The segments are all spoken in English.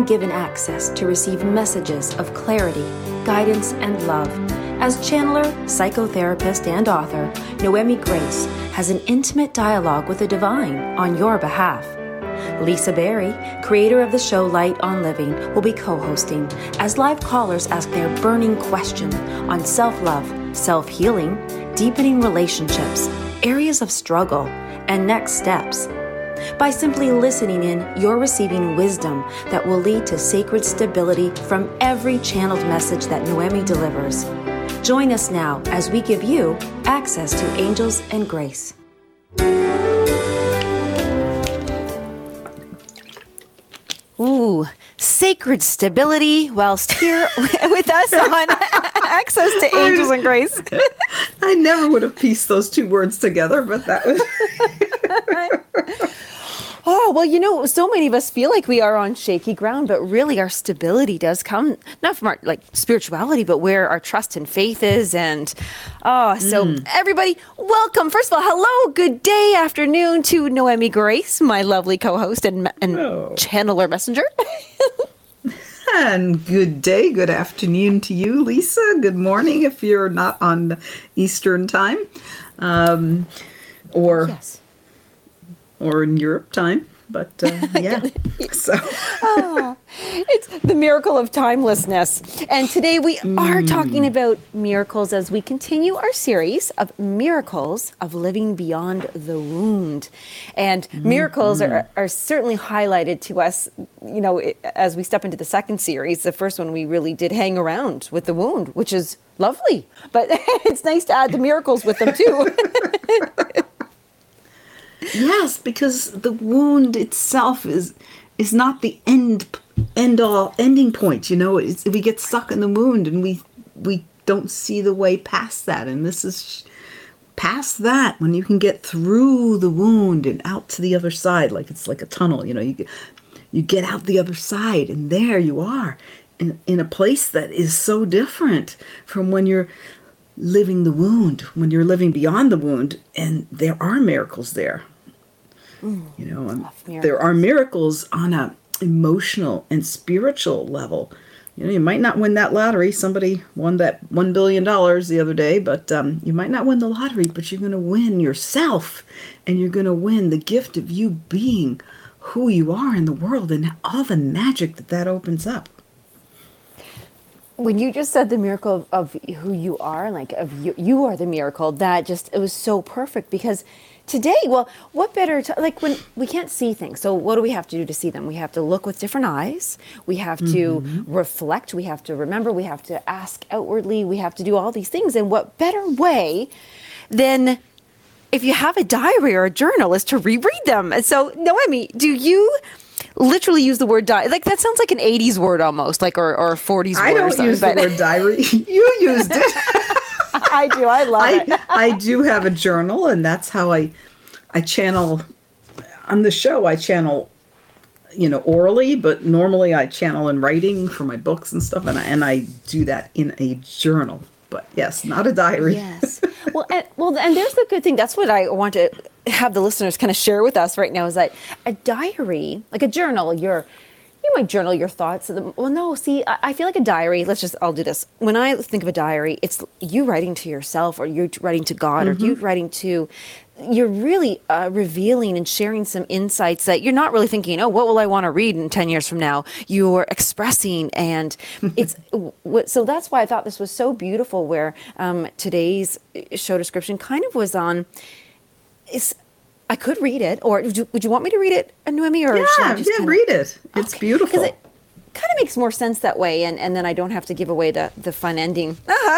been given access to receive messages of clarity, guidance, and love. As channeler, psychotherapist, and author, Noemi Grace has an intimate dialogue with the divine on your behalf. Lisa Berry, creator of the show Light on Living, will be co-hosting as live callers ask their burning question on self-love, self-healing, deepening relationships, areas of struggle, and next steps. By simply listening in, you're receiving wisdom that will lead to sacred stability from every channeled message that Noemi delivers. Join us now as we give you access to angels and grace. Ooh, sacred stability whilst here with us on Access to Angels and Grace. I never would have pieced those two words together, but that was... Oh, well, you know, so many of us feel like we are on shaky ground, but really our stability does come not from our spirituality, but where our trust and faith is. And so everybody, welcome. First of all, hello, good day, afternoon to Noemi Grace, my lovely co-host and channeler messenger. And good day, good afternoon to you, Lisa. Good morning if you're not on Eastern time, or in Europe time, but yeah. So it's the miracle of timelessness. And today we are talking about miracles as we continue our series of miracles of living beyond the wound. And miracles are certainly highlighted to us, you know, as we step into the second series. The first one we really did hang around with the wound, which is lovely. But it's nice to add the miracles with them too. Yes, because the wound itself is not the ending point. You know, we get stuck in the wound and we don't see the way past that. And this is past that, when you can get through the wound and out to the other side, like it's like a tunnel. You know, you get out the other side, and there you are in a place that is so different from when you're living the wound, when you're living beyond the wound, and there are miracles there. You know, there are miracles on a emotional and spiritual level. You know, you might not win that lottery. Somebody won that $1 billion the other day, but you might not win the lottery, but you're going to win yourself, and you're going to win the gift of you being who you are in the world and all the magic that opens up. When you just said the miracle of who you are, like of you are the miracle, it was so perfect, because today, well, what better, like when we can't see things. So what do we have to do to see them? We have to look with different eyes. We have to reflect. We have to remember. We have to ask outwardly. We have to do all these things. And what better way than if you have a diary or a journal is to reread them. And so, Noemi, do you literally use the word diary? Like, that sounds like an 80s word almost, like, or a 40s word. I don't use the word diary. You used it. I do. I love it. I do have a journal, and that's how I channel. On the show, I channel, you know, orally, but normally I channel in writing for my books and stuff, and I do that in a journal. But yes, not a diary. Yes. Well, and there's the good thing. That's what I want to have the listeners kind of share with us right now, is that a diary, like a journal, you might journal your thoughts. Well, no, see, I feel like a diary. I'll do this. When I think of a diary, it's you writing to yourself, or you writing to God, or you writing to, you're really revealing and sharing some insights that you're not really thinking, oh, what will I want to read in 10 years from now? You're expressing, and it's, so that's why I thought this was so beautiful, where today's show description kind of was on, I could read it, or would you want me to read it, Noemi? Or read it. It's beautiful. Because it kind of makes more sense that way, and then I don't have to give away the fun ending.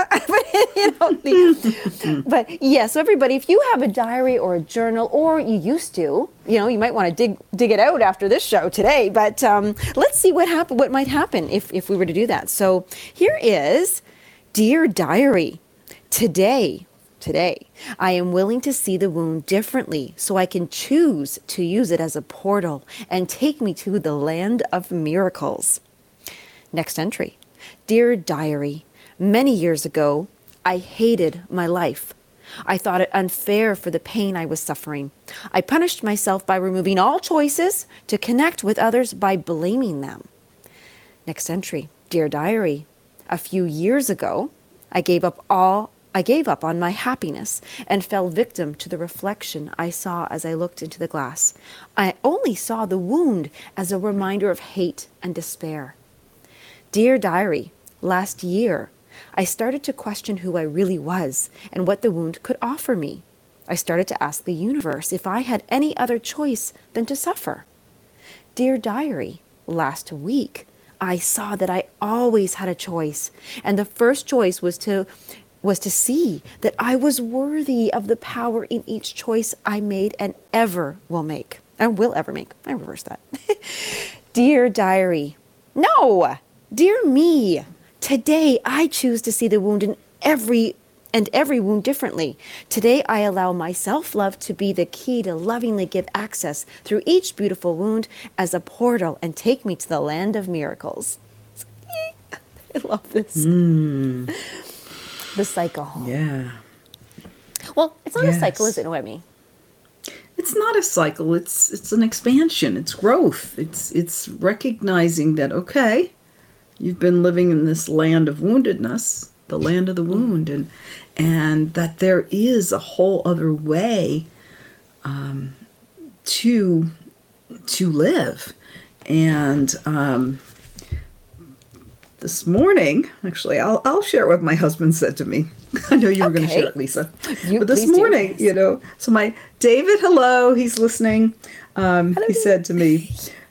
But yeah, so everybody, if you have a diary or a journal, or you used to, you know, you might want to dig it out after this show today. But let's see what might happen if we were to do that. So here is, Dear Diary, Today, I am willing to see the wound differently, so I can choose to use it as a portal and take me to the land of miracles. Next entry. Dear Diary, many years ago, I hated my life. I thought it unfair for the pain I was suffering. I punished myself by removing all choices to connect with others by blaming them. Next entry. Dear Diary, a few years ago, I gave up on my happiness and fell victim to the reflection I saw as I looked into the glass. I only saw the wound as a reminder of hate and despair. Dear Diary, last year, I started to question who I really was and what the wound could offer me. I started to ask the universe if I had any other choice than to suffer. Dear Diary, last week, I saw that I always had a choice, and the first choice was to see that I was worthy of the power in each choice I made and ever will make. And will ever make. I reversed that. Dear Diary, no! Dear me, today I choose to see the wound in every wound differently. Today I allow my self-love to be the key to lovingly give access through each beautiful wound as a portal and take me to the land of miracles. I love this. The cycle. Yeah. Well, it's not a cycle, is it, Noemi? It's not a cycle. It's an expansion. It's growth. It's recognizing that, okay, you've been living in this land of woundedness, the land of the wound, and that there is a whole other way to live. And this morning, actually, I'll share what my husband said to me. I know you were going to share it, Lisa. But this morning, so my David, hello, he's listening. Hello, he said to me,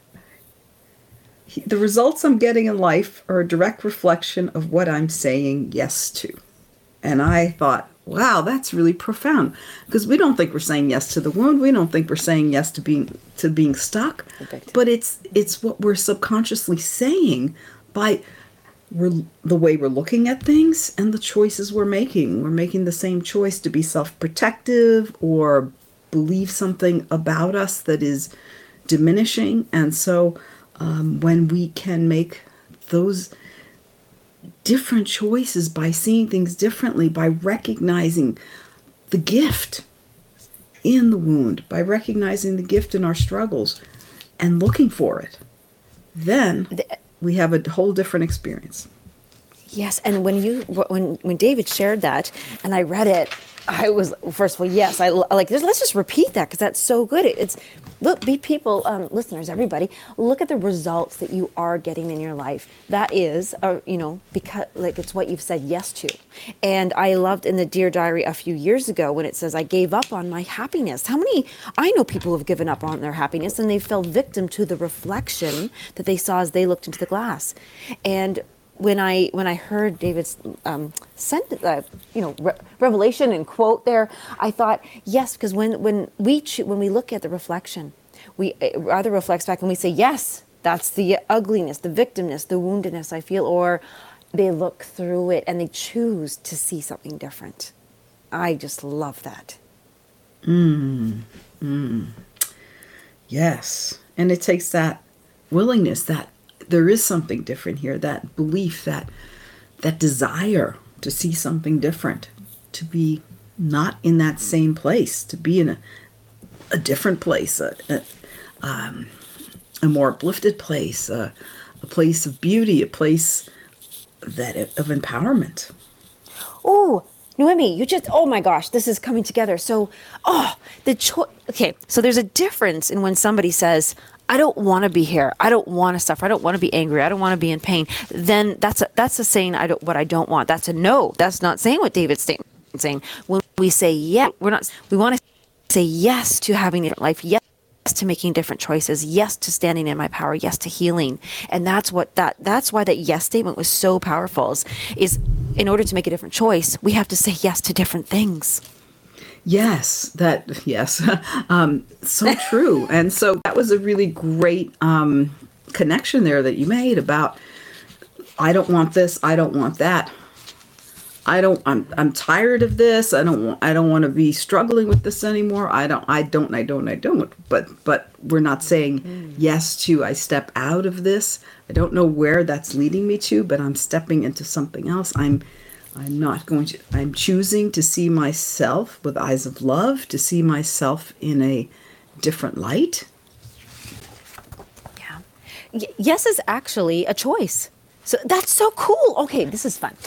the results I'm getting in life are a direct reflection of what I'm saying yes to. And I thought, wow, that's really profound. Because we don't think we're saying yes to the wound. We don't think we're saying yes to being stuck. But it's what we're subconsciously saying by the way we're looking at things and the choices we're making. We're making the same choice to be self-protective or believe something about us that is diminishing. And so when we can make those different choices by seeing things differently, by recognizing the gift in the wound, by recognizing the gift in our struggles and looking for it, then we have a whole different experience. Yes, and when David shared that and I read it, I was, first of all, yes, I like this. Let's just repeat that because that's so good. Listeners, everybody, look at the results that you are getting in your life. That is, because it's what you've said yes to. And I loved in the Dear Diary a few years ago when it says, I gave up on my happiness. I know people who have given up on their happiness and they fell victim to the reflection that they saw as they looked into the glass. And when I heard David's revelation and quote there, I thought, yes, because when we look at the reflection, we either reflects back and we say, yes, that's the ugliness, the victimness, the woundedness I feel, or they look through it and they choose to see something different. I just love that. Yes, and it takes that willingness, that there is something different here, that belief, that desire to see something different, to be not in that same place, to be in a different place, a more uplifted place, a place of beauty, a place of empowerment. Oh, Noemi, oh my gosh, this is coming together. So, so there's a difference in when somebody says, I don't want to be here. I don't want to suffer. I don't want to be angry. I don't want to be in pain. Then that's a saying what I don't want. That's a no. That's not saying what David's saying. When we say yes, we want to say yes to having a different life. Yes to making different choices. Yes to standing in my power. Yes to healing. And that's why that yes statement was so powerful is in order to make a different choice, we have to say yes to different things. Yes, so true. And so that was a really great connection there that you made about, I don't want this, I don't want that. I'm tired of this. I don't want to be struggling with this anymore. I don't. But we're not saying yes to, I step out of this. I don't know where that's leading me to, but I'm stepping into something else. I'm choosing to see myself with eyes of love, to see myself in a different light. Yeah. Yes is actually a choice. So that's so cool. Okay, this is fun.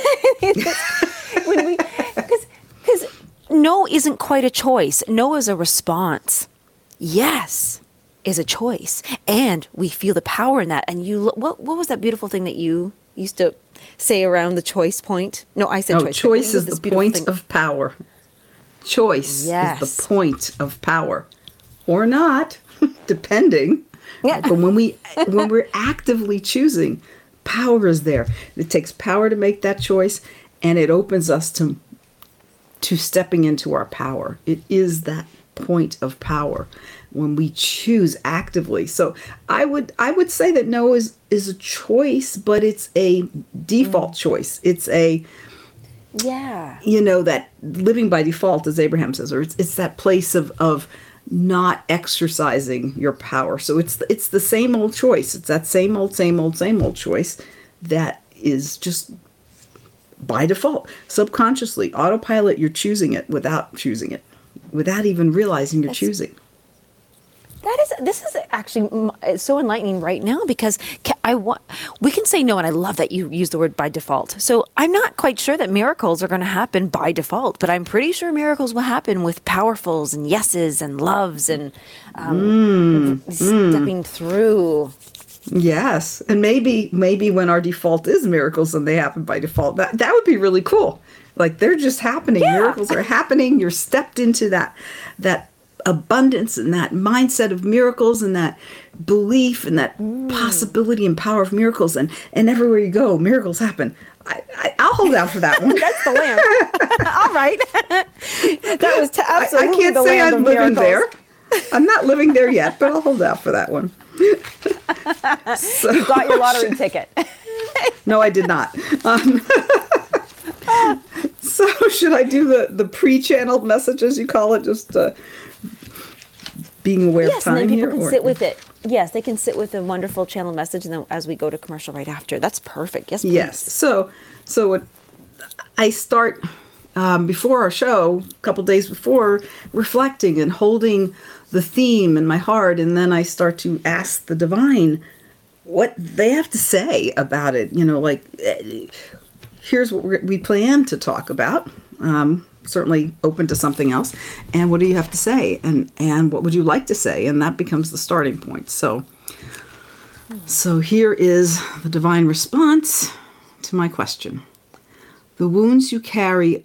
Because no isn't quite a choice. No is a response. Yes is a choice, and we feel the power in that. And what was that beautiful thing that you used to say around the choice point? No, I said choice. Choice is the point of power. Choice Yes. is the point of power, or not, depending. Yeah. But when we're actively choosing, power is there. It takes power to make that choice, and it opens us to stepping into our power. It is that point of power when we choose actively. So I would say that no is a choice, but it's a default choice. It's a Yeah. that living by default, as Abraham says, or it's that place of not exercising your power. So it's the same old choice. It's that same old choice that is just by default, subconsciously, autopilot. You're choosing it without choosing it, without even realizing you're choosing. This is actually so enlightening right now, because we can say no, and I love that you use the word by default. So I'm not quite sure that miracles are going to happen by default, but I'm pretty sure miracles will happen with powerfuls and yeses and loves and stepping through. Yes, and maybe when our default is miracles and they happen by default, that would be really cool. Like they're just happening. Yeah. Miracles are happening. You're stepped into that abundance and that mindset of miracles and that belief and that possibility and power of miracles, and everywhere you go, miracles happen. I'll hold out for that one. That's the land. All right. That was absolutely I can't the say land I'm of living miracles. there. I'm not living there yet, but I'll hold out for that one. So, You got your lottery ticket. no, I did not. So should I do the pre-channeled message, as you call it, just being aware of Yes, and time then people here? can sit with it. Yes, they can sit with a wonderful channel message, and then as we go to commercial right after. That's perfect. Yes, please. Yes. So what I start before our show, a couple days before, reflecting and holding the theme in my heart, and then I start to ask the divine what they have to say about it. Here's what we plan to talk about. Certainly open to something else. And what do you have to say? And what would you like to say? And that becomes the starting point. So here is the divine response to my question. The wounds you carry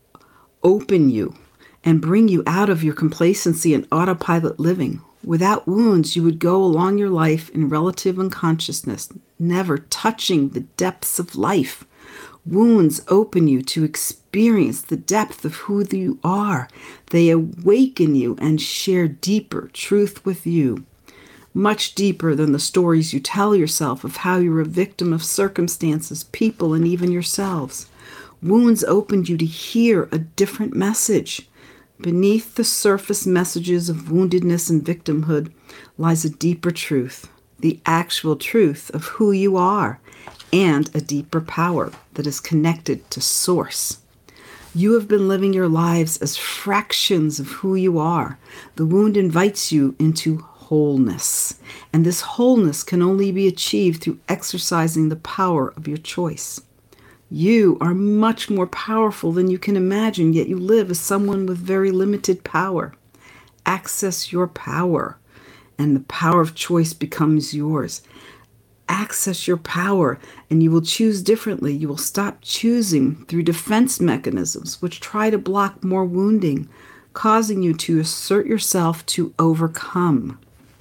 open you and bring you out of your complacency and autopilot living. Without wounds, you would go along your life in relative unconsciousness, never touching the depths of life. Wounds open you to experience the depth of who you are. They awaken you and share deeper truth with you, much deeper than the stories you tell yourself of how you're a victim of circumstances, people, and even yourselves. Wounds opened you to hear a different message. Beneath the surface messages of woundedness and victimhood lies a deeper truth, the actual truth of who you are, and a deeper power that is connected to Source. You have been living your lives as fractions of who you are. The wound invites you into wholeness, and this wholeness can only be achieved through exercising the power of your choice. You are much more powerful than you can imagine, yet you live as someone with very limited power. Access your power, and the power of choice becomes yours. Access your power, and you will choose differently. You will stop choosing through defense mechanisms which try to block more wounding, causing you to assert yourself to overcome.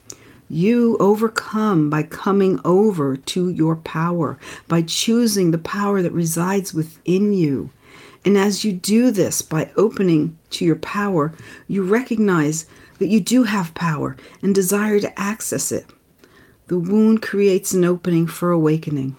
You overcome by coming over to your power, by choosing the power that resides within you. And as you do this, by opening to your power, you recognize that you do have power and desire to access it. The wound creates an opening for awakening.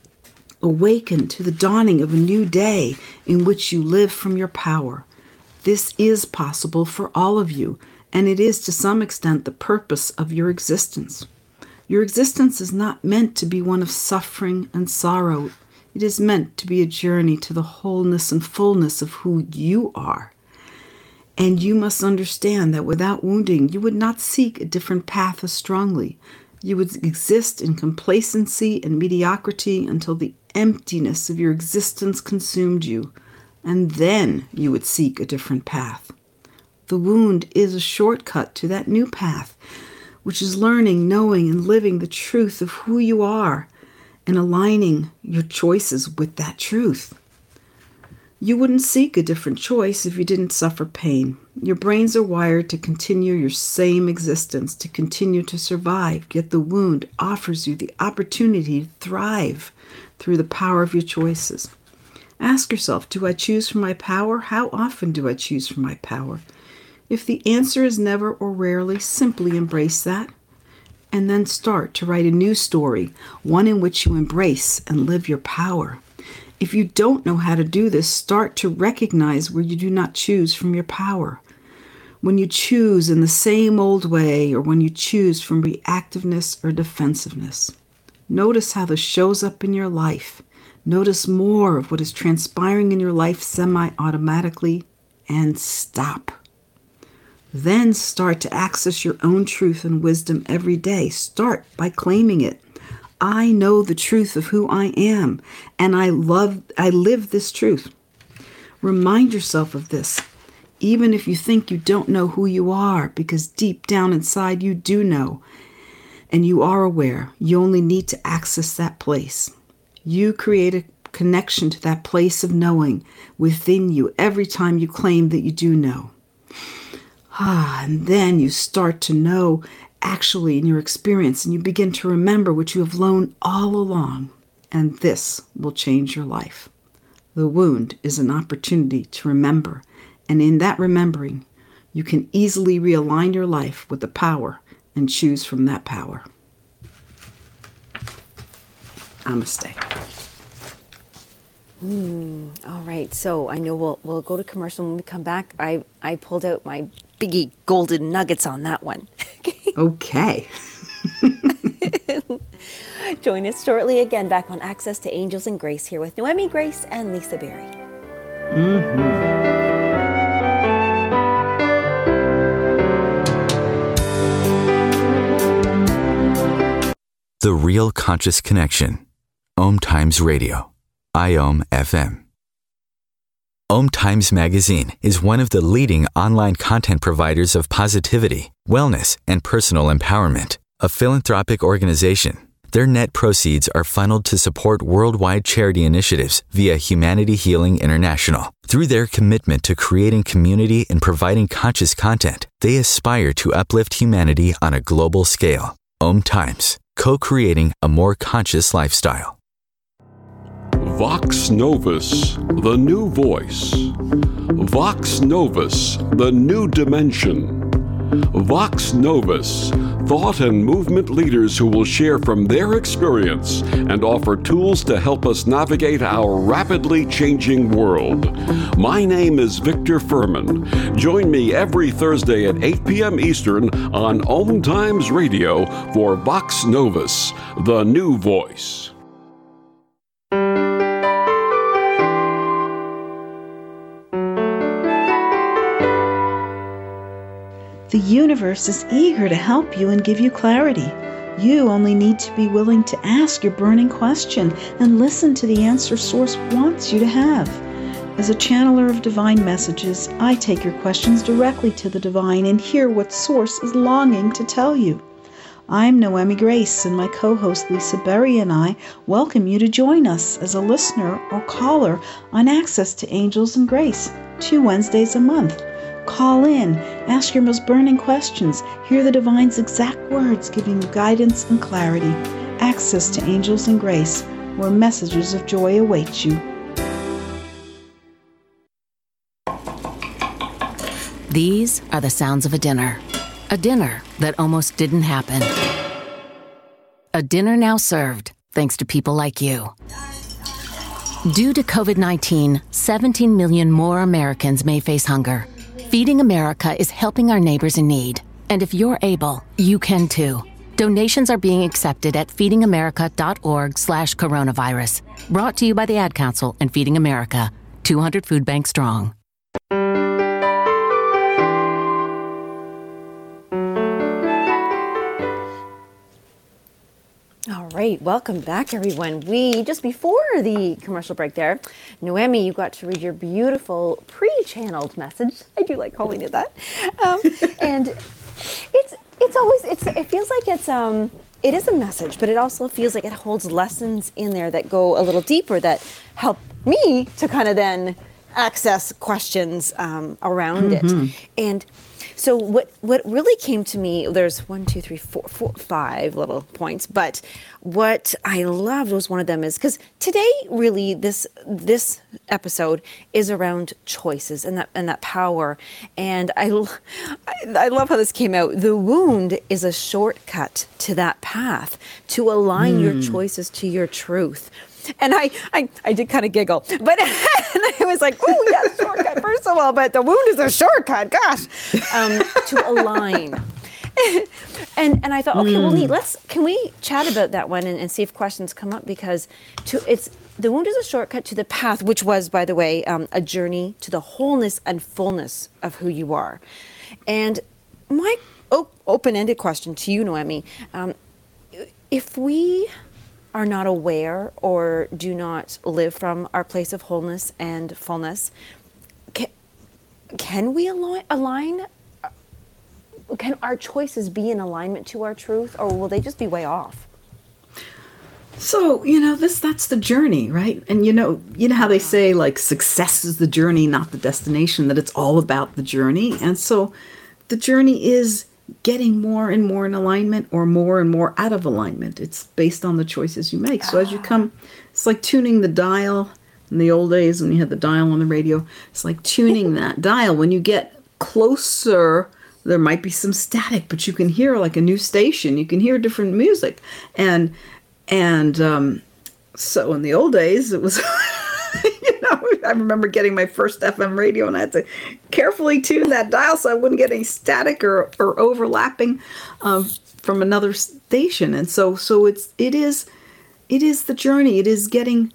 Awaken to the dawning of a new day in which you live from your power. This is possible for all of you, and it is to some extent the purpose of your existence. Your existence is not meant to be one of suffering and sorrow. It is meant to be a journey to the wholeness and fullness of who you are. And you must understand that without wounding, you would not seek a different path as strongly. You would exist in complacency and mediocrity until the emptiness of your existence consumed you, and then you would seek a different path. The wound is a shortcut to that new path, which is learning, knowing, and living the truth of who you are and aligning your choices with that truth. You wouldn't seek a different choice if you didn't suffer pain. Your brains are wired to continue your same existence, to continue to survive, yet the wound offers you the opportunity to thrive through the power of your choices. Ask yourself, do I choose from my power? How often do I choose from my power? If the answer is never or rarely, simply embrace that, and then start to write a new story, one in which you embrace and live your power. If you don't know how to do this, start to recognize where you do not choose from your power. When you choose in the same old way, or when you choose from reactiveness or defensiveness. Notice how this shows up in your life. Notice more of what is transpiring in your life semi-automatically, and stop. Then start to access your own truth and wisdom every day. Start by claiming it. I know the truth of who I am, and I live this truth. Remind yourself of this, even if you think you don't know who you are, because deep down inside you do know, and you are aware. You only need to access that place. You create a connection to that place of knowing within you every time you claim that you do know. And then you start to know actually in your experience, and you begin to remember what you have known all along, and this will change your life. The wound is an opportunity to remember, and in that remembering, you can easily realign your life with the power and choose from that power. Namaste. All right, so I know we'll go to commercial when we come back. I pulled out my biggie golden nuggets on that one. Okay. Join us shortly again back on Access to Angels and Grace here with Noemi Grace and Lisa Berry. The Real Conscious Connection. Om Times Radio. IOM FM. Om Times Magazine is one of the leading online content providers of positivity, wellness, and personal empowerment. A philanthropic organization, their net proceeds are funneled to support worldwide charity initiatives via Humanity Healing International. Through their commitment to creating community and providing conscious content, they aspire to uplift humanity on a global scale. Om Times, co-creating a more conscious lifestyle. Vox Novus, the new voice. Vox Novus, the new dimension. Vox Novus, thought and movement leaders who will share from their experience and offer tools to help us navigate our rapidly changing world. My name is Victor Furman. Join me every Thursday at 8 p.m. Eastern on Om Times Radio for Vox Novus, the new voice. The universe is eager to help you and give you clarity. You only need to be willing to ask your burning question and listen to the answer Source wants you to have. As a channeler of divine messages, I take your questions directly to the divine and hear what Source is longing to tell you. I'm Noemi Grace, and my co-host Lisa Berry and I welcome you to join us as a listener or caller on Access to Angels and Grace, 2 Wednesdays a month. Call in, ask your most burning questions, hear the divine's exact words giving you guidance and clarity. Access to Angels and Grace, where messages of joy await you. These are the sounds of a dinner that almost didn't happen. A dinner now served, thanks to people like you. Due to COVID-19, 17 million more Americans may face hunger. Feeding America is helping our neighbors in need. And if you're able, you can too. Donations are being accepted at feedingamerica.org/coronavirus. Brought to you by the Ad Council and Feeding America, 200 food banks strong. right, welcome back, everyone. Just before the commercial break there, Noemi, you got to read your beautiful pre-channeled message. I do like calling it that. And it feels like it is a message, but it also feels like it holds lessons in there that go a little deeper, that help me to kind of then access questions around it. And so what really came to me, there's 5 little points, but what I loved was one of them is, because today really this episode is around choices and that power. And I love how this came out. The wound is a shortcut to that path, to align your choices to your truth. And I did kind of giggle, but and I was like, "Oh yeah, shortcut first of all, but the wound is a shortcut, gosh, to align." and I thought, okay, well, neat. Can we chat about that one and see if questions come up, because the wound is a shortcut to the path, which was, by the way, a journey to the wholeness and fullness of who you are. And my open-ended question to you, Noemi, if we are not aware or do not live from our place of wholeness and fullness, can we align? Can our choices be in alignment to our truth, or will they just be way off? So, that's the journey, right? And you know how they say, like, success is the journey, not the destination, that it's all about the journey. And so the journey is getting more and more in alignment, or more and more out of alignment. It's based on the choices you make. So as you come, it's like tuning the dial. In the old days when you had the dial on the radio, it's like tuning that dial. When you get closer, there might be some static, but you can hear like a new station. You can hear different music. And so in the old days, it was... I remember getting my first FM radio, and I had to carefully tune that dial so I wouldn't get any static or overlapping from another station. And so it is the journey. It is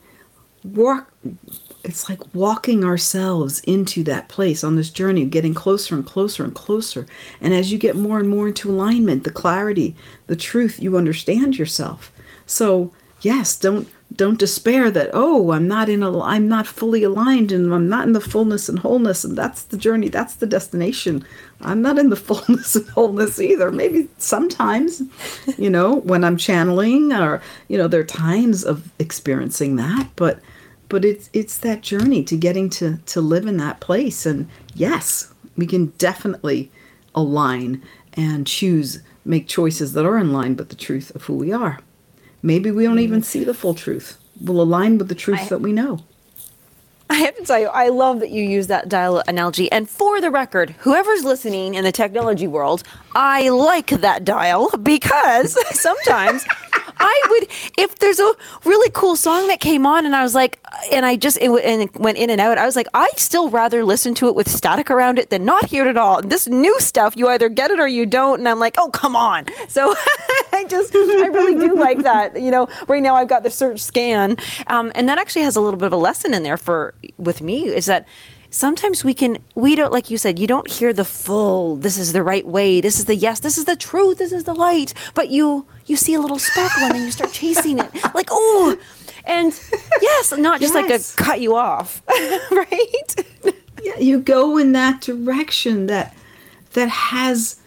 it's like walking ourselves into that place on this journey, getting closer and closer and closer. And as you get more and more into alignment, the clarity, the truth, you understand yourself. So yes, don't despair that, I'm not fully aligned, and I'm not in the fullness and wholeness, and that's the journey, that's the destination. I'm not in the fullness and wholeness either. Maybe sometimes, when I'm channeling, or, there are times of experiencing that, but it's that journey to getting to live in that place. And yes, we can definitely align and make choices that are in line with the truth of who we are. Maybe we don't even see the full truth. We'll align with the truth that we know. I have to tell you, I love that you use that dial analogy. And for the record, whoever's listening in the technology world, I like that dial, because sometimes if there's a really cool song that came on and I was like, and it went in and out, I was like, I'd still rather listen to it with static around it than not hear it at all. This new stuff, you either get it or you don't. And I'm like, oh, come on. So I really do like that. Right now I've got the search scan. And that actually has a little bit of a lesson in there with me, is that sometimes we don't, like you said, you don't hear the full, this is the right way, this is the yes, this is the truth, this is the light, but you see a little speckle and then you start chasing it, like, oh, and yes, not just like a cut you off, right? Yeah, you go in that direction that has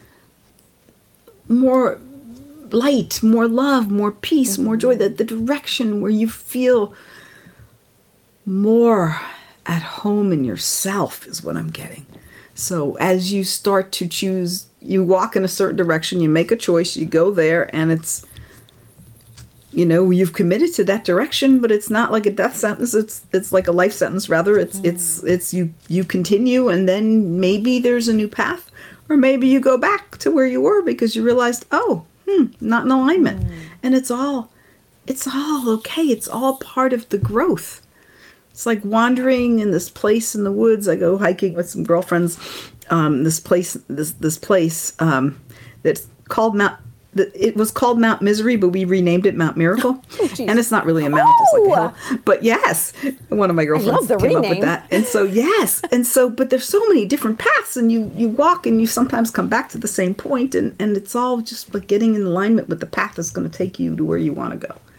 more light, more love, more peace, more joy, the direction where you feel more at home in yourself is what I'm getting. So as you start to choose, you walk in a certain direction, you make a choice, you go there, and it's, you've committed to that direction, but it's not like a death sentence. It's like a life sentence, rather. It's you continue, and then maybe there's a new path, or maybe you go back to where you were because you realized, not in alignment. And it's all okay. It's all part of the growth. It's like wandering in this place in the woods. I go hiking with some girlfriends. This place that's called it was called Mount Misery, but we renamed it Mount Miracle. And it's not really a mount, it's like a hill. But yes, one of my girlfriends came up with that. And so yes, but there's so many different paths, and you walk and you sometimes come back to the same point, and it's all just like getting in alignment with the path that's going to take you to where you want to go.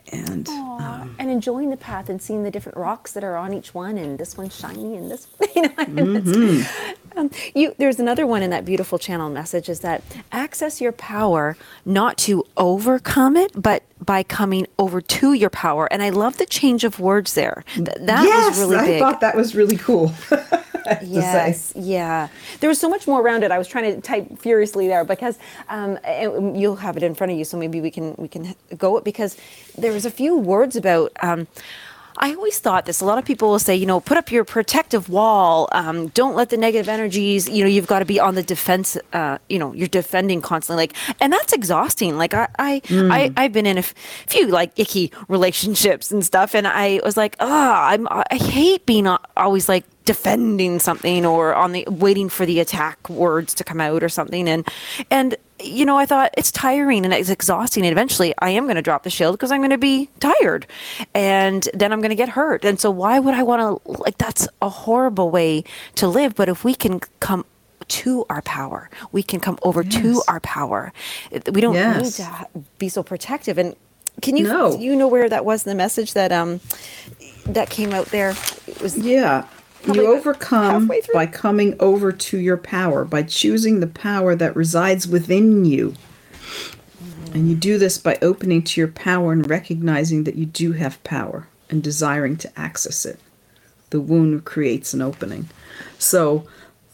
And and enjoying the path and seeing the different rocks that are on each one, and this one's shiny and this one, you know, and there's another one in that beautiful channel message, is that access your power not to overcome it, but by coming over to your power. And I love the change of words there. That was really big. I thought that was really cool. Yes, yeah. There was so much more around it. I was trying to type furiously there because you'll have it in front of you, so maybe we can go it, because there was a few words about. I always thought this. A lot of people will say, you know, put up your protective wall. Don't let the negative energies. You know, you've got to be on the defense. You know, you're defending constantly. Like, and that's exhausting. Like I've been in a few like icky relationships and stuff, and I was like, I hate being always like defending something or on the waiting for the attack words to come out or something, and you know, I thought it's tiring and it's exhausting, and eventually I am going to drop the shield because I'm going to be tired, and then I'm going to get hurt. And so why would I want to, like, that's a horrible way to live. But if we can come to our power, we can come over to our power. We don't need to be so protective. And can you you know where that was in the message that that came out there? It was You overcome by coming over to your power, by choosing the power that resides within you. And you do this by opening to your power and recognizing that you do have power and desiring to access it. The wound creates an opening. So,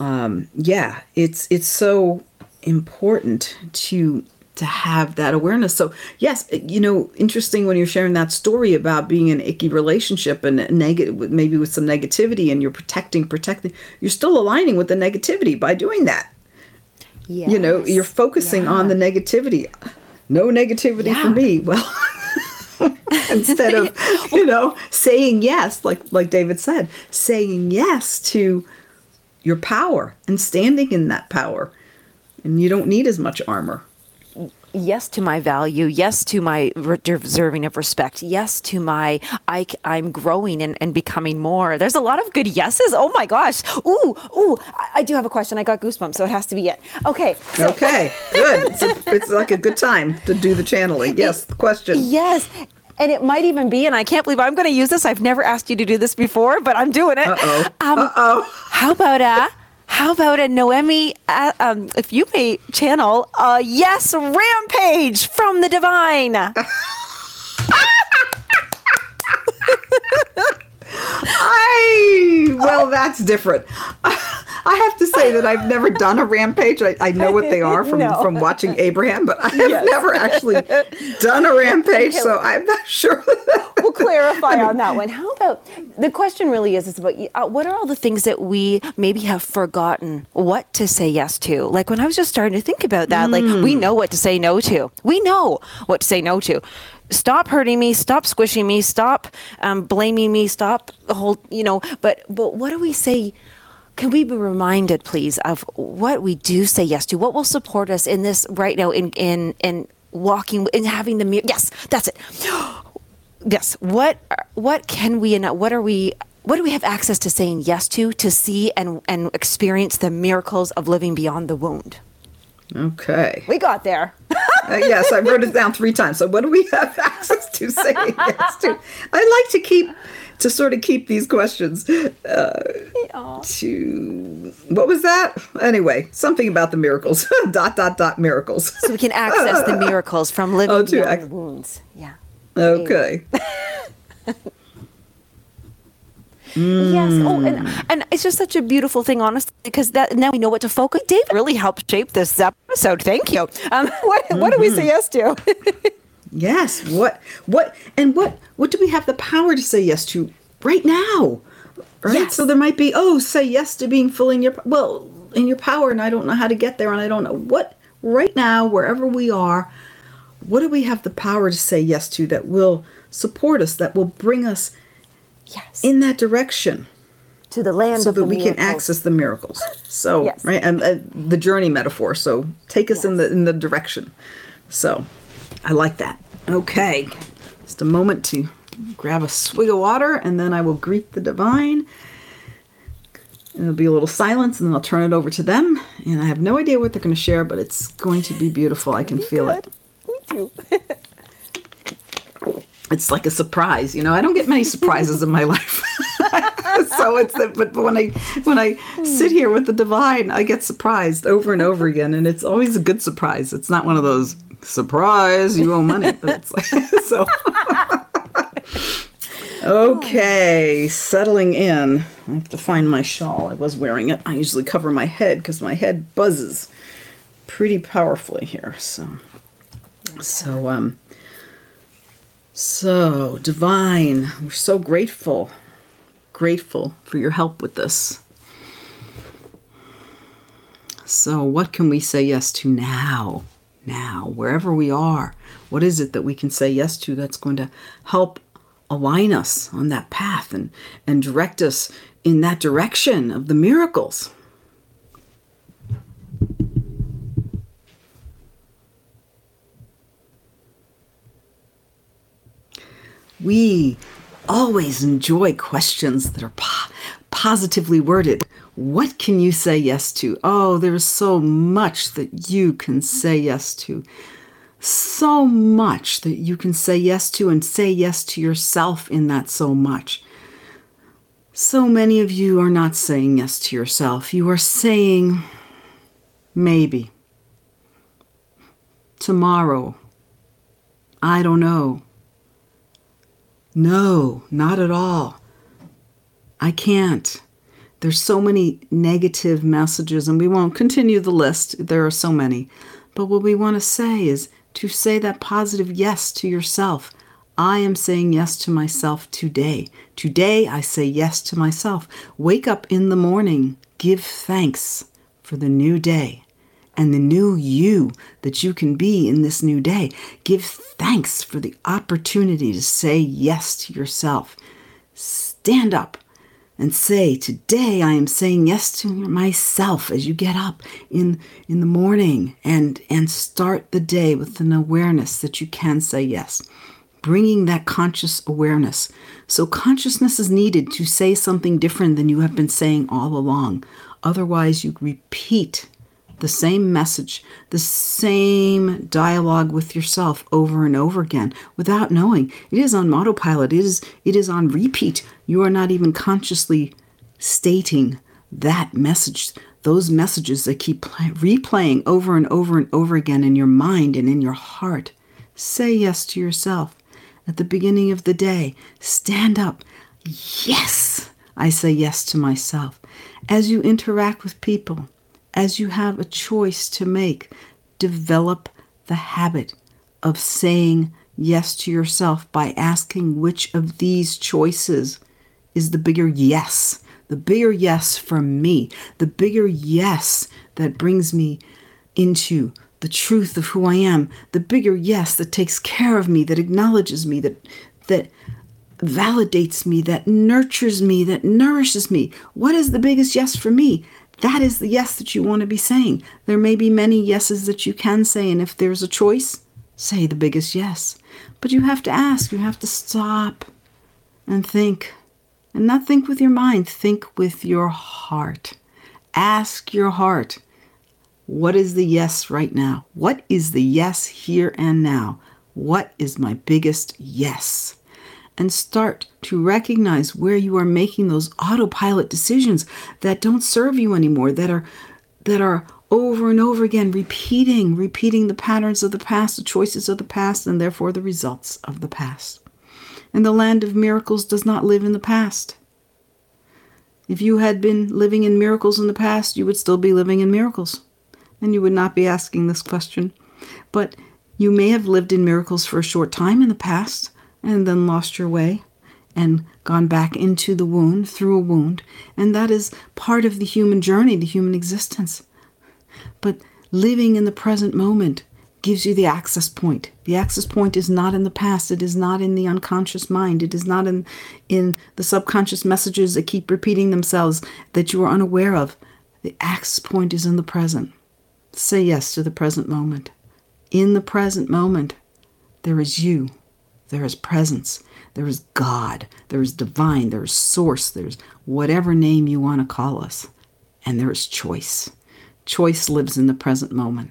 it's so important to have that awareness. So yes, you know, interesting when you're sharing that story about being in an icky relationship and negative, maybe with some negativity, and you're protecting, you're still aligning with the negativity by doing that. Yes. You know, you're focusing on the negativity. No negativity for me. Well, instead of, you know, saying yes, like David said, saying yes to your power and standing in that power, and you don't need as much armor. Yes to my value. Yes to my deserving of respect. Yes to my I'm growing and becoming more. There's a lot of good yeses. Oh my gosh. Ooh. I do have a question. I got goosebumps, so it has to be it. Okay. Okay. Good. It's like a good time to do the channeling. Yes. Question. Yes. And it might even be, and I can't believe I'm going to use this. I've never asked you to do this before, but I'm doing it. How about a Noemi, if you may channel, yes, rampage from the divine. Well, that's different. I have to say that I've never done a rampage. I know what they are from watching Abraham, but I have never actually done a rampage, so I'm not sure. We'll clarify on that one. How about, the question really is about what are all the things that we maybe have forgotten what to say yes to? Like when I was just starting to think about that, like we know what to say no to. We know what to say no to. Stop hurting me, stop squishing me, stop blaming me, stop the whole, you know, but what do we say? Can we be reminded, please, of what we do say yes to? What will support us in this right now in walking and having the mirror? Yes, that's it. Yes. What can we and what do we have access to saying yes to see and experience the miracles of living beyond the wound? Okay. We got there. Yes, I wrote it down 3 times. So what do we have access to saying yes to? I like to sort of keep these questions to, what was that? Anyway, something about the miracles, ... miracles. So we can access the miracles from living beyond the wounds. Yeah. Okay. Yes. Oh, and it's just such a beautiful thing, honestly, because that now we know what to focus. David really helped shape this episode. Thank you. What do we say yes to? Yes. What do we have the power to say yes to right now? Right. Yes. So there might be, say yes to being fully in your power, and I don't know how to get there, and I don't know what right now, wherever we are. What do we have the power to say yes to that will support us, that will bring us in that direction to the land so of that the we miracles. can access the miracles. So right, and the journey metaphor. So take us in the direction. So I like that. Okay, just a moment to grab a swig of water, and then I will greet the divine. And there'll be a little silence, and then I'll turn it over to them. And I have no idea what they're going to share, but it's going to be beautiful. I can feel it. Me too. it's like a surprise. I don't get many surprises in my life. So but when I sit here with the divine, I get surprised over and over again, and it's always a good surprise. It's not one of those surprise you owe money, but it's like so. Okay, settling in. I have to find my shawl. I was wearing it. I usually cover my head because my head buzzes pretty powerfully here. So divine, we're so grateful for your help with this. So what can we say yes to now? Now, wherever we are, what is it that we can say yes to that's going to help align us on that path and direct us in that direction of the miracles? We always enjoy questions that are positively worded. What can you say yes to? Oh, there's so much that you can say yes to. So much that you can say yes to, and say yes to yourself in that so much. So many of you are not saying yes to yourself. You are saying maybe, tomorrow, I don't know. No, not at all. I can't. There's so many negative messages, and we won't continue the list. There are so many. But what we want to say is to say that positive yes to yourself. I am saying yes to myself today. Today, I say yes to myself. Wake up in the morning. Give thanks for the new day and the new you that you can be in this new day. Give thanks for the opportunity to say yes to yourself. Stand up and say, today I am saying yes to myself as you get up in the morning and start the day with an awareness that you can say yes. Bringing that conscious awareness. So consciousness is needed to say something different than you have been saying all along. Otherwise, you repeat the same message, the same dialogue with yourself over and over again without knowing. It is on autopilot. It is on repeat. You are not even consciously stating that message, those messages that keep replaying over and over and over again in your mind and in your heart. Say yes to yourself. At the beginning of the day, stand up. Yes, I say yes to myself. As you interact with people, as you have a choice to make, develop the habit of saying yes to yourself by asking which of these choices is the bigger yes. The bigger yes for me. The bigger yes that brings me into the truth of who I am. The bigger yes that takes care of me, that acknowledges me, that validates me, that nurtures me, that nourishes me. What is the biggest yes for me? That is the yes that you want to be saying. There may be many yeses that you can say, and if there's a choice, say the biggest yes. But you have to ask, you have to stop and think. And not think with your mind, think with your heart. Ask your heart, what is the yes right now? What is the yes here and now? What is my biggest yes? And start to recognize where you are making those autopilot decisions that don't serve you anymore, that are over and over again repeating the patterns of the past, the choices of the past, and therefore the results of the past. And the land of miracles does not live in the past. If you had been living in miracles in the past, you would still be living in miracles. And you would not be asking this question. But you may have lived in miracles for a short time in the past, and then lost your way and gone back into the wound, through a wound. And that is part of the human journey, the human existence. But living in the present moment gives you the access point. The access point is not in the past. It is not in the unconscious mind. It is not in the subconscious messages that keep repeating themselves that you are unaware of. The access point is in the present. Say yes to the present moment. In the present moment, there is you. There is presence, there is God, there is divine, there is source, there's whatever name you want to call us. And there is choice. Choice lives in the present moment.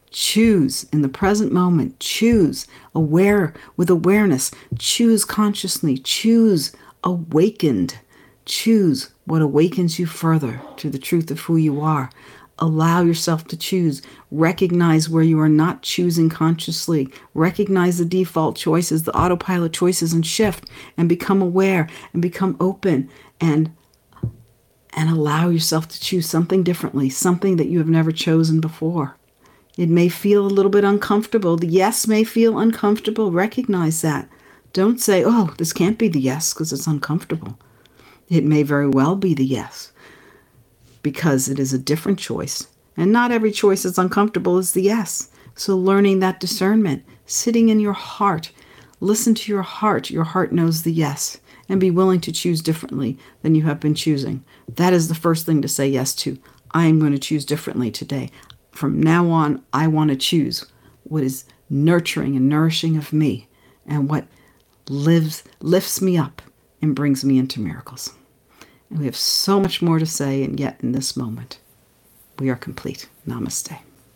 Choose in the present moment. Choose with awareness. Choose consciously. Choose awakened. Choose what awakens you further to the truth of who you are. Allow yourself to choose. Recognize where you are not choosing consciously. Recognize the default choices, the autopilot choices, and shift and become aware and become open and allow yourself to choose something differently, something that you have never chosen before. It may feel a little bit uncomfortable. The yes may feel uncomfortable. Recognize that. Don't say, oh, this can't be the yes because it's uncomfortable. It may very well be the yes because it is a different choice. And not every choice that's uncomfortable is the yes. So learning that discernment, sitting in your heart, listen to your heart. Your heart knows the yes. And be willing to choose differently than you have been choosing. That is the first thing to say yes to. I am going to choose differently today. From now on, I want to choose what is nurturing and nourishing of me and what lifts me up and brings me into miracles. And we have so much more to say, and yet in this moment, we are complete. Namaste.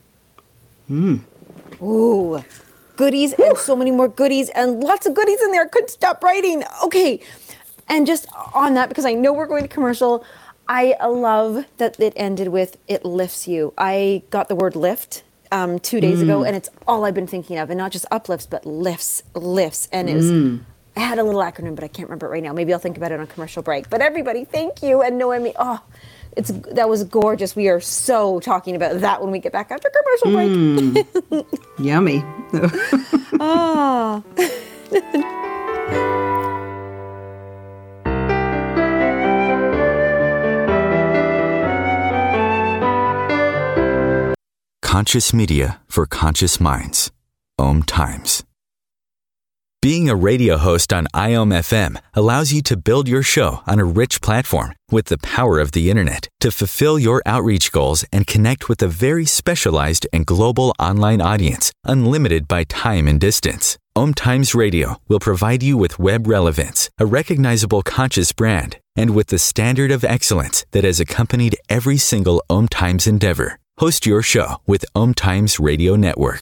Ooh, goodies and so many more goodies and lots of goodies in there. Couldn't stop writing. Okay. And just on that, because I know we're going to commercial, I love that it ended with it lifts you. I got the word lift 2 days ago, and it's all I've been thinking of. And not just uplifts, but lifts. And it was, I had a little acronym, but I can't remember it right now. Maybe I'll think about it on commercial break. But everybody, thank you. And Noemi, that was gorgeous. We are so talking about that when we get back after commercial break. Yummy. Oh. Conscious media for conscious minds. Om Times. Being a radio host on IOM FM allows you to build your show on a rich platform with the power of the internet to fulfill your outreach goals and connect with a very specialized and global online audience, unlimited by time and distance. Om Times Radio will provide you with web relevance, a recognizable conscious brand, and with the standard of excellence that has accompanied every single Om Times endeavor. Host your show with Om Times Radio Network.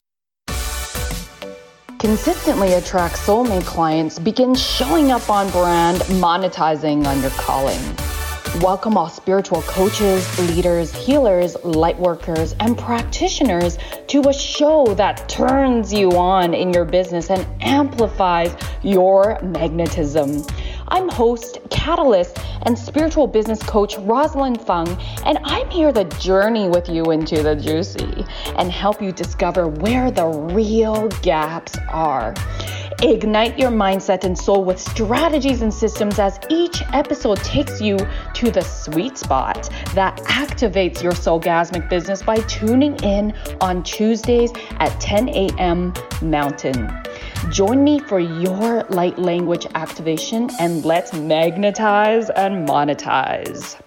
Consistently attract soulmate clients. Begin showing up on brand, monetizing on your calling. Welcome all spiritual coaches, leaders, healers, light workers, and practitioners to a show that turns you on in your business and amplifies your magnetism. I'm host, catalyst, and spiritual business coach Rosalind Fung, and I'm here to journey with you into the juicy and help you discover where the real gaps are. Ignite your mindset and soul with strategies and systems as each episode takes you to the sweet spot that activates your soulgasmic business by tuning in on Tuesdays at 10 a.m. Mountain. Join me for your light language activation and let's magnetize and monetize.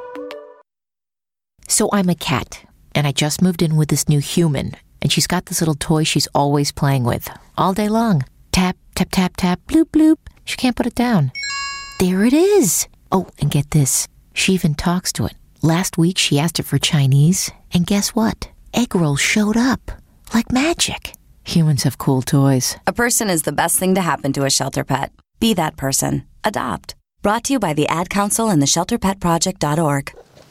So I'm a cat, and I just moved in with this new human, and she's got this little toy she's always playing with, all day long. Tap, tap, tap, tap, bloop, bloop. She can't put it down. There it is. Oh, and get this. She even talks to it. Last week, she asked it for Chinese, and guess what? Egg rolls showed up. Like magic. Humans have cool toys. A person is the best thing to happen to a shelter pet. Be that person. Adopt. Brought to you by the Ad Council and the ShelterPetProject.org.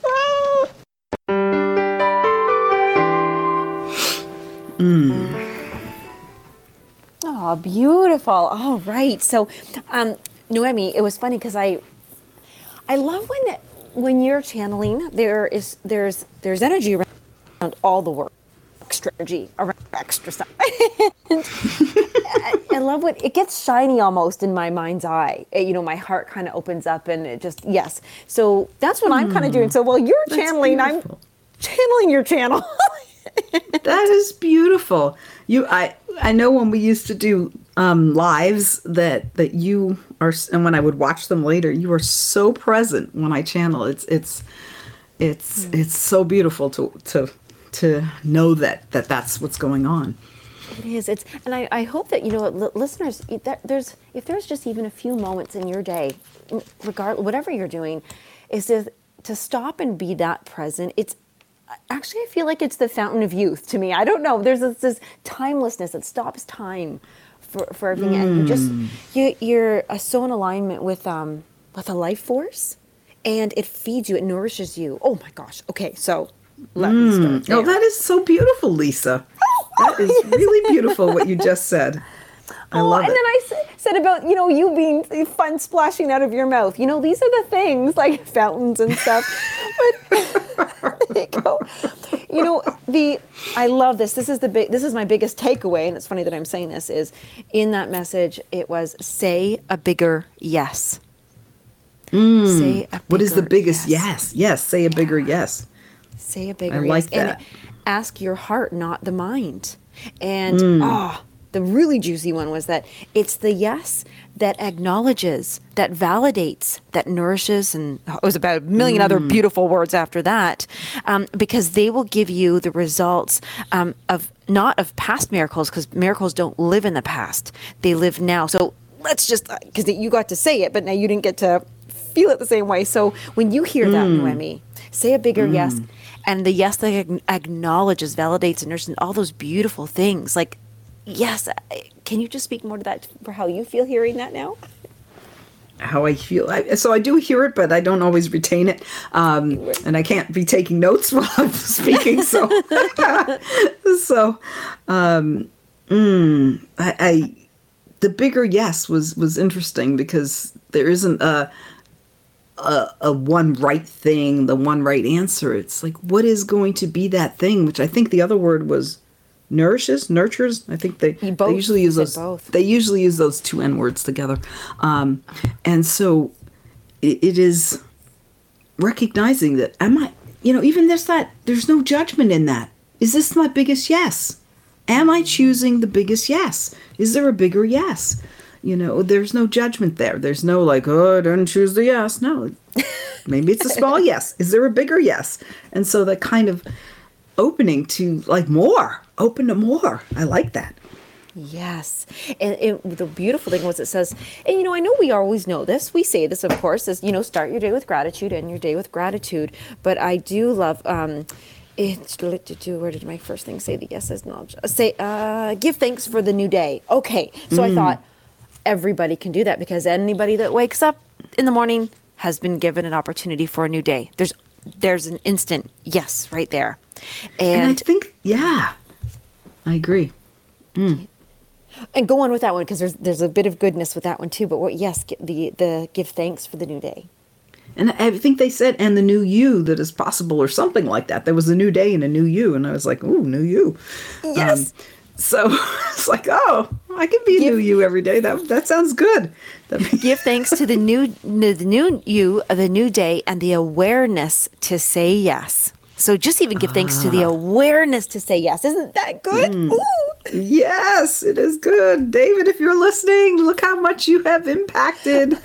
Oh, beautiful. All right. So, Noemi, it was funny because I love when you're channeling, there's energy around all the work. Extra energy around extra stuff. I love when it gets shiny almost in my mind's eye. My heart kind of opens up and it just, yes. So that's what I'm kind of doing. So while you're channeling, beautiful. I'm channeling your channel. That is beautiful. I know when we used to do lives that you are, and when I would watch them later, you are so present when I channel. It's so beautiful to know that's what's going on. It is. And I hope that listeners, if there's just even a few moments in your day, regardless whatever you're doing, is to stop and be that present. Actually, I feel like it's the fountain of youth to me. I don't know. There's this timelessness that stops time for everything, and you're so in alignment with a life force, and it feeds you, it nourishes you. Oh my gosh. Okay, so let me start there. Oh, that is so beautiful, Lisa. That is really beautiful what you just said. I love it. And then I said about, you being fun splashing out of your mouth. These are the things, like fountains and stuff. But there you go. I love this. This is my biggest takeaway, and it's funny that I'm saying this, is in that message, it was say a bigger yes. Say a bigger what is the biggest yes? Yes, say a bigger yes. Say a bigger yes. I like that. And ask your heart, not the mind. And the really juicy one was that it's the yes that acknowledges, that validates, that nourishes, and it was about a million other beautiful words after that, because they will give you the results of not of past miracles, because miracles don't live in the past. They live now. So let's just, because you got to say it, but now you didn't get to feel it the same way. So when you hear that, Noemi, say a bigger yes, and the yes that acknowledges, validates, and nurses, and all those beautiful things. Like, yes, can you just speak more to that for how you feel hearing that now? How I feel. So I do hear it, but I don't always retain it. And I can't be taking notes while I'm speaking. So, the bigger yes was interesting, because there isn't a one right thing, the one right answer. It's like, what is going to be that thing? Which I think the other word was nurtures. I think they usually use those. Both. They usually use those two N words together, and so it is recognizing that even there's no judgment in that. Is this my biggest yes? Am I choosing the biggest yes? Is there a bigger yes? There's no judgment there. There's no like, oh, I didn't choose the yes. No, maybe it's a small yes. Is there a bigger yes? And so that kind of opening to like more, open to more. I like that. Yes. And the beautiful thing was it says, and I know we always know this. We say this, of course, is, start your day with gratitude, end your day with gratitude. But I do love, where did my first thing say the yes is knowledge? Give thanks for the new day. Okay. So I thought everybody can do that, because anybody that wakes up in the morning has been given an opportunity for a new day. There's an instant yes right there. And I think, I agree. And go on with that one, because there's a bit of goodness with that one too. But the give thanks for the new day. And I think they said, and the new you that is possible, or something like that. There was a new day and a new you. And I was like, ooh, new you. Yes. So it's like, oh, I can be a new you every day. That sounds good. Give thanks to the new you, the new day, and the awareness to say yes. So just even give thanks to the awareness to say yes. Isn't that good? Ooh. Yes, it is good. David, if you're listening, look how much you have impacted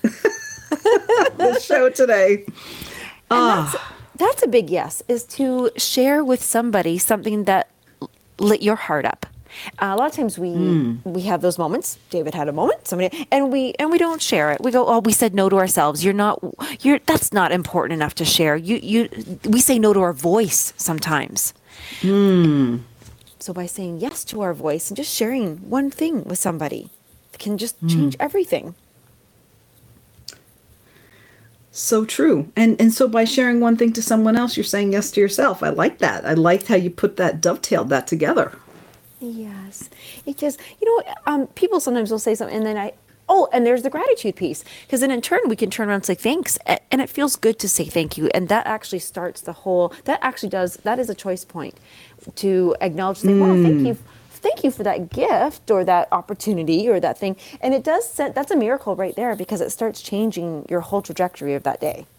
the show today. That's a big yes, is to share with somebody something that lit your heart up. A lot of times we have those moments. David had a moment. And we don't share it. We go, oh, we said no to ourselves. That's not important enough to share. We say no to our voice sometimes. So by saying yes to our voice and just sharing one thing with somebody can just change everything. So true. And so by sharing one thing to someone else, you're saying yes to yourself. I like that. I liked how you dovetailed that together. Yes. It just, people sometimes will say something, and then and there's the gratitude piece. Because then in turn, we can turn around and say thanks. And it feels good to say thank you. And that actually starts that is a choice point to acknowledge, say, wow, thank you for that gift or that opportunity or that thing. And it does, that's a miracle right there, because it starts changing your whole trajectory of that day.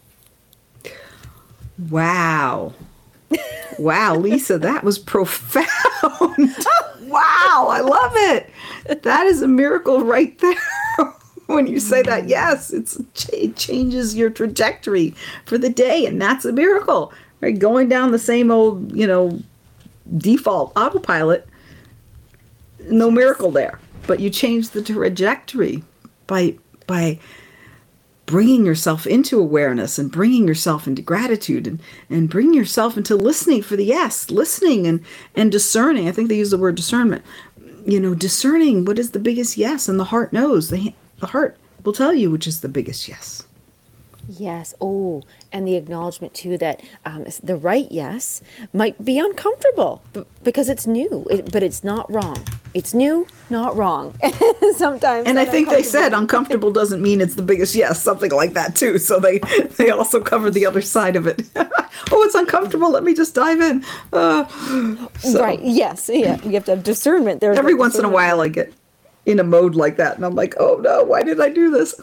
Wow. Wow, Lisa, that was profound. Wow, I love it. That is a miracle right there. When you say that, yes, it changes your trajectory for the day, and that's a miracle. Right, going down the same old, default autopilot, no miracle there. But you change the trajectory by bringing yourself into awareness and bringing yourself into gratitude and bringing yourself into listening for the yes, listening and discerning. I think they use the word discernment. Discerning what is the biggest yes, and the heart knows. The heart will tell you which is the biggest yes. Yes. Oh, and the acknowledgement too that the right yes might be uncomfortable because it's new, but it's not wrong. It's new, not wrong. Sometimes. And I think they said uncomfortable doesn't mean it's the biggest yes, something like that too. So they also cover the other side of it. Oh, it's uncomfortable. Let me just dive in. Right. Yes. Yeah. You have to have discernment. There's every once in a while I get in a mode like that, and I'm like, oh no, why did I do this?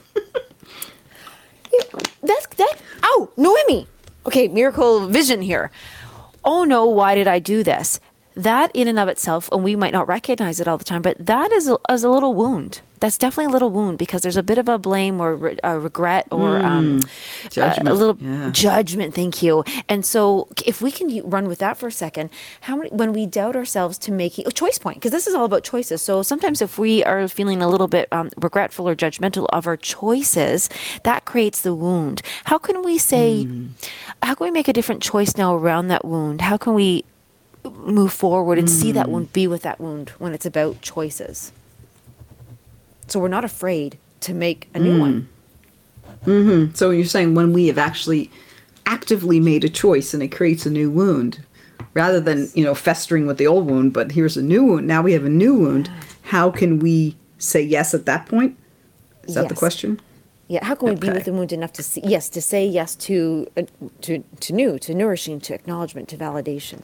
Oh, Noemi. Okay, miracle vision here. Oh no, why did I do this? That in and of itself, and we might not recognize it all the time, but that is a little wound. That's definitely a little wound because there's a bit of a blame or a regret or judgment. A little judgment. Thank you. And so, if we can run with that for a second, when we doubt ourselves to making a choice point, because this is all about choices. So sometimes, if we are feeling a little bit regretful or judgmental of our choices, that creates the wound. How can we say? How can we make a different choice now around that wound? How can we move forward and see that wound, be with that wound when it's about choices? So we're not afraid to make a new one. Mm-hmm. So you're saying when we have actually actively made a choice and it creates a new wound, rather than, festering with the old wound, but here's a new wound. Now we have a new wound. How can we say yes at that point? Is that the question? Yeah. How can we be with the wound enough to say yes to new, to nourishing, to acknowledgement, to validation?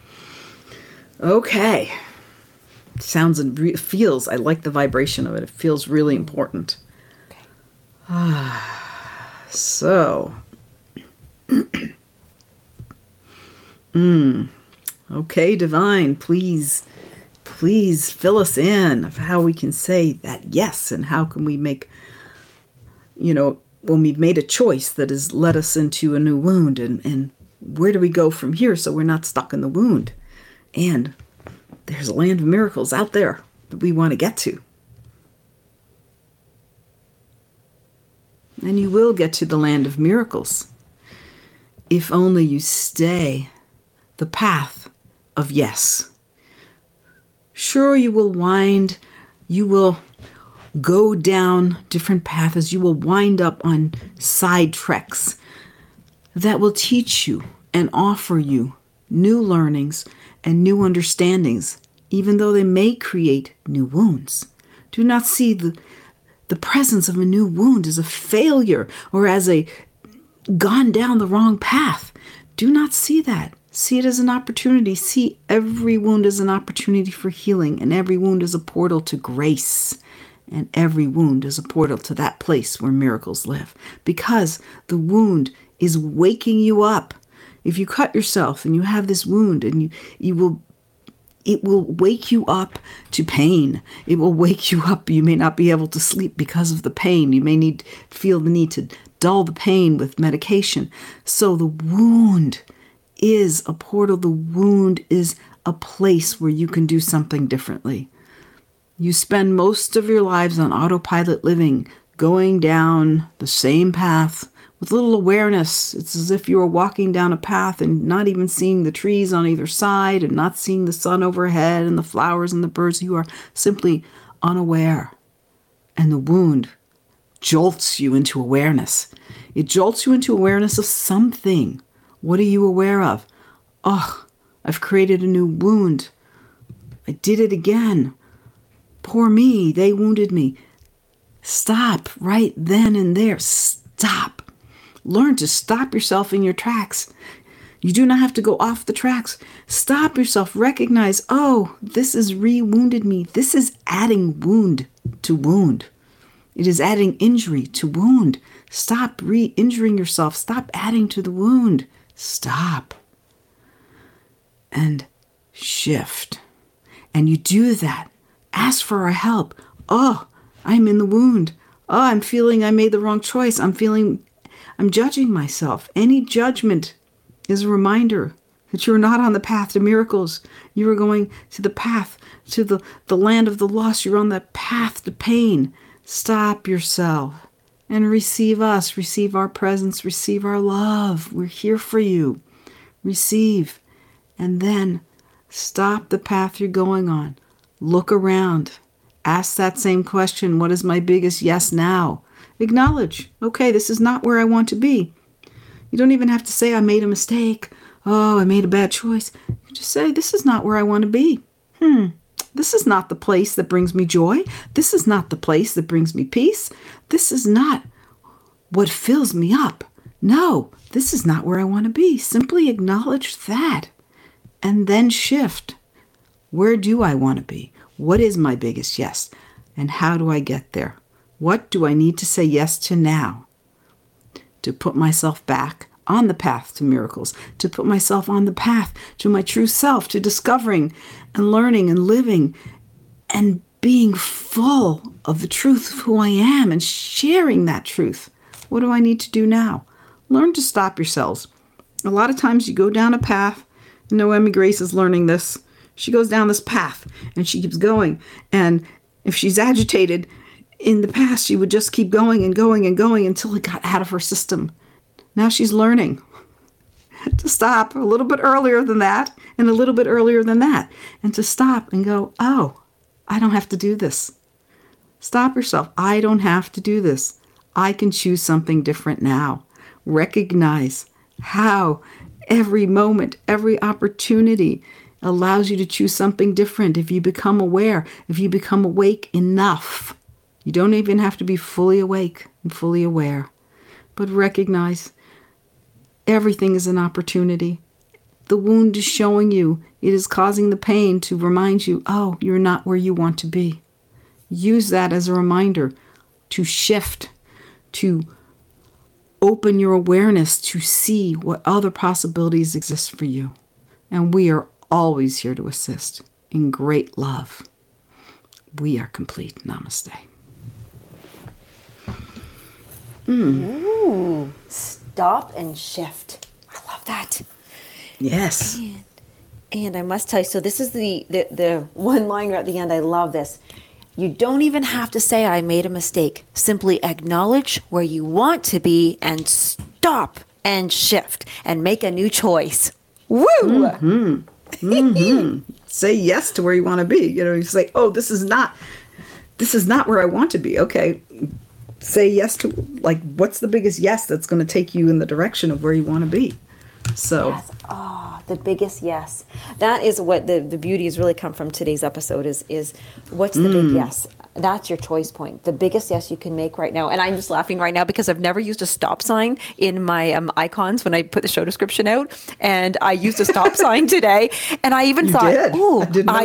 Okay. Sounds and feels, I like the vibration of it. It feels really important. Okay. So. Okay, Divine, please fill us in of how we can say that yes, and how can we make, when we've made a choice that has led us into a new wound, and where do we go from here so we're not stuck in the wound? And there's a land of miracles out there that we want to get to. And you will get to the land of miracles if only you stay the path of yes. Sure, you will go down different paths. You will wind up on side treks that will teach you and offer you new learnings and new understandings, even though they may create new wounds. Do not see the presence of a new wound as a failure or as a gone down the wrong path. Do not see that. See it as an opportunity. See every wound as an opportunity for healing, and every wound is a portal to grace, and every wound is a portal to that place where miracles live, because the wound is waking you up. If you cut yourself and you have this wound, and it will wake you up to pain. It will wake you up. You may not be able to sleep because of the pain. You may feel the need to dull the pain with medication. So the wound is a portal. The wound is a place where you can do something differently. You spend most of your lives on autopilot living, going down the same path with little awareness. It's as if you were walking down a path and not even seeing the trees on either side and not seeing the sun overhead and the flowers and the birds. You are simply unaware. And the wound jolts you into awareness. It jolts you into awareness of something. What are you aware of? Oh, I've created a new wound. I did it again. Poor me, they wounded me. Stop right then and there. Stop. Learn to stop yourself in your tracks. You do not have to go off the tracks. Stop yourself. Recognize, oh, this has re-wounded me. This is adding wound to wound. It is adding injury to wound. Stop re-injuring yourself. Stop adding to the wound. Stop. And shift. And you do that. Ask for our help. Oh, I'm in the wound. Oh, I'm feeling I made the wrong choice. I'm judging myself. Any judgment is a reminder that you're not on the path to miracles. You are going to the path to the land of the lost. You're on the path to pain. Stop yourself. and receive us, receive our presence, receive our love. We're here for you. Receive. And then stop the path you're going on. Look around. Ask that same question. What is my biggest yes now? Acknowledge. Okay, this is not where I want to be. You don't even have to say I made a mistake. Oh, I made a bad choice. You just say, this is not where I want to be. This is not the place that brings me joy. This is not the place that brings me peace. This is not what fills me up. No, this is not where I want to be. Simply acknowledge that and then shift. Where do I want to be? What is my biggest yes? And how do I get there? What do I need to say yes to now to put myself back on the path to miracles, to put myself on the path to my true self, to discovering and learning and living and being full of the truth of who I am and sharing that truth? What do I need to do now? Learn to stop yourselves. A lot of times you go down a path. Noemi Grace is learning this. She goes down this path and she keeps going. And if she's agitated in the past, she would just keep going and going and going until it got out of her system. Now she's learning to stop a little bit earlier than that and a little bit earlier than that. And to stop and go, oh, I don't have to do this. Stop yourself. I don't have to do this. I can choose something different now. Recognize how every moment, every opportunity allows you to choose something different. If you become aware, if you become awake enough, you don't even have to be fully awake and fully aware, but recognize everything is an opportunity. The wound is showing you, it is causing the pain to remind you, oh, you're not where you want to be. Use that as a reminder to shift, to open your awareness to see what other possibilities exist for you. And we are always here to assist in great love. We are complete. Namaste. Ooh, stop and shift. I love that. Yes. And I must tell you, so this is the one-liner at the end. I love this. You don't even have to say, I made a mistake. Simply acknowledge where you want to be and stop and shift and make a new choice. Woo! Say yes to where you want to be. You say, oh, this is not where I want to be. Okay. Say yes to, what's the biggest yes that's going to take you in the direction of where you want to be? So. Yes. Oh, the biggest yes. That is what the beauty has really come from today's episode is what's the big yes? That's your choice point. The biggest yes you can make right now. And I'm just laughing right now because I've never used a stop sign in my icons when I put the show description out. And I used a stop sign today. And I even thought, oh,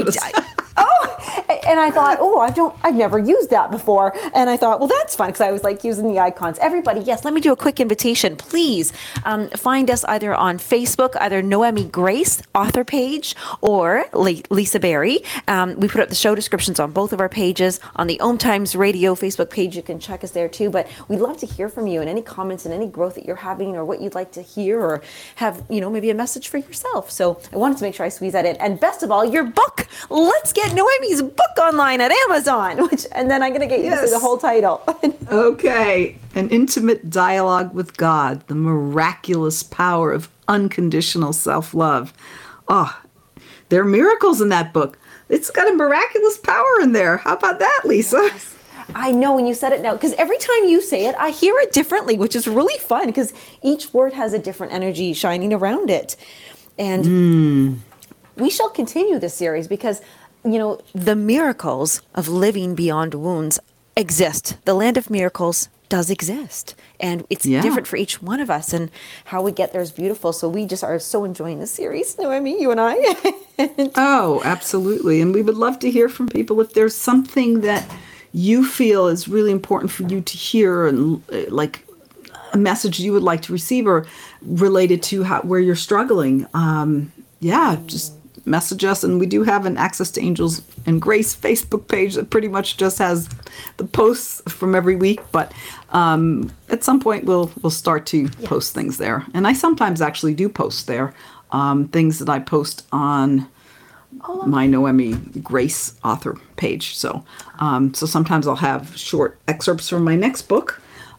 and I thought, I've never used that before. And I thought, well, that's fun because I was using the icons. Everybody, yes, let me do a quick invitation. Please find us either on Facebook, either Noemi Grace author page or Lisa Berry. We put up the show descriptions on both of our pages. On the Om Times Radio Facebook page, you can check us there too. But we'd love to hear from you and any comments and any growth that you're having or what you'd like to hear or have, maybe a message for yourself. So I wanted to make sure I squeeze that in. And best of all, your book. Let's get Noemi's book online at Amazon, and then I'm going to get you to say the whole title. Okay. An intimate dialogue with God, the miraculous power of unconditional self-love. Oh, there are miracles in that book. It's got a miraculous power in there. How about that, Lisa? Yes. I know when you said it now, because every time you say it, I hear it differently, which is really fun because each word has a different energy shining around it. And we shall continue this series because, the miracles of living beyond wounds exist. The land of miracles does exist. And it's different for each one of us. And how we get there is beautiful. So we just are so enjoying this series, Noemi, you and I. Oh, absolutely. And we would love to hear from people if there's something that you feel is really important for you to hear, and a message you would like to receive or related to where you're struggling. Just message us. And we do have an Access to Angels and Grace Facebook page that pretty much just has the posts from every week. But at some point we'll start to post things there. And I sometimes actually do post there things that I post on my Noemi Grace author page. So sometimes I'll have short excerpts from my next book.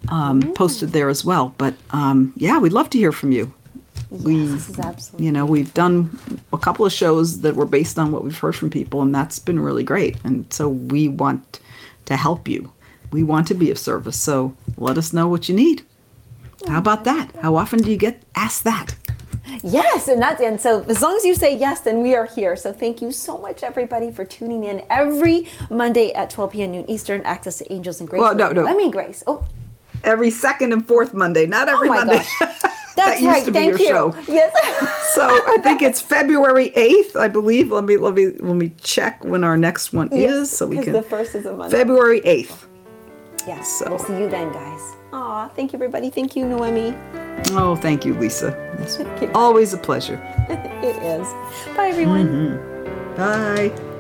posted there as well. But yeah, we'd love to hear from you. This is absolutely. You know, we've done a couple of shows that were based on what we've heard from people, and that's been really great. And so we want to help you. We want to be of service. So let us know what you need. How about that? How often do you get asked that? Yes, and so as long as you say yes, then we are here. So thank you so much, everybody, for tuning in every Monday at 12 p.m. noon Eastern. Access to Angels and Grace. Well, no. I mean Grace. Oh, every second and fourth Monday, not every my Monday. gosh. That used to be your show. Yes. So I think it's February 8th, I believe. Let me check when our next one is, so we can. The first is a Monday. February 8th. Yes. So. We'll see you then, guys. Aw, thank you, everybody. Thank you, Noemi. Oh, thank you, Lisa. It's always a pleasure. It is. Bye, everyone. Bye.